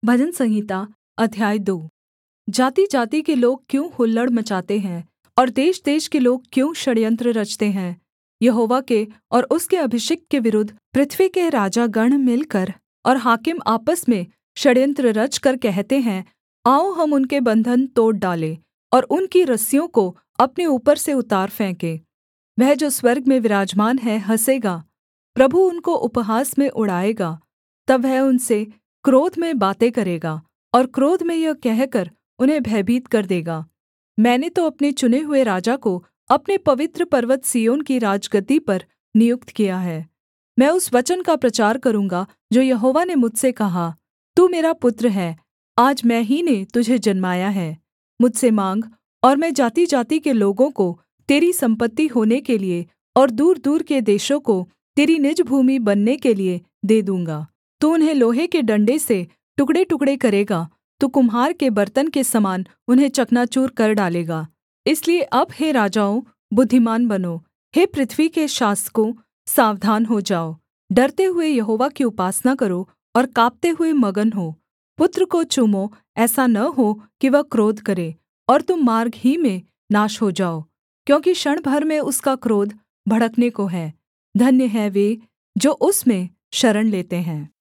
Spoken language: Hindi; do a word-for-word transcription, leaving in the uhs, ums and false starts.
भजन संहिता अध्याय दो। जातिजाति के लोग क्यों हुल्लड़ मचाते हैं और देशदेश के लोग क्यों षड्‍यंत्र रचते हैं। यहोवा के और उसके अभिषिक्त के विरुद्ध पृथ्वी के राजागण मिलकर और हाकिम आपस में षड्‍यंत्र रचकर कहते हैं, आओ हम उनके बन्धन तोड़ डालें और उनकी रस्सियों को अपने ऊपर से उतार फेंकें। वह जो स्वर्ग में विराजमान है हँसेगा, प्रभु उनको उपहास में उड़ाएगा। तब वह उनसे क्रोध में बातें करेगा और क्रोध में यह कहकर उन्हें भयभीत कर देगा, मैंने तो अपने चुने हुए राजा को अपने पवित्र पर्वत सिय्योन की राजगद्दी पर नियुक्त किया है। मैं उस वचन का प्रचार करूँगा जो यहोवा ने मुझसे कहा, तू मेरा पुत्र है, आज मैं ही ने तुझे जन्माया है। मुझसे माँग और मैं जातिजाति के लोगों को तेरी सम्पत्ति होने के लिये और दूरदूर के देशों को तेरी निज भूमि बनने के लिये दे दूँगा। तू उन्हें लोहे के डण्डे से टुकड़ेटुकड़े करेगा, तू कुम्हार के बर्तन के समान उन्हें चकनाचूर कर डालेगा। इसलिए अब हे राजाओं, बुद्धिमान बनो, हे पृथ्वी के शासकों, सावधान हो जाओ। डरते हुए यहोवा की उपासना करो और काँपते हुए मगन हो। पुत्र को चूमो, ऐसा न हो कि वह क्रोध करे और तुम मार्ग ही में नाश हो जाओ, क्योंकि क्षण भर में उसका क्रोध भड़कने को है। धन्य हैं वे जो उसमें शरण लेते हैं।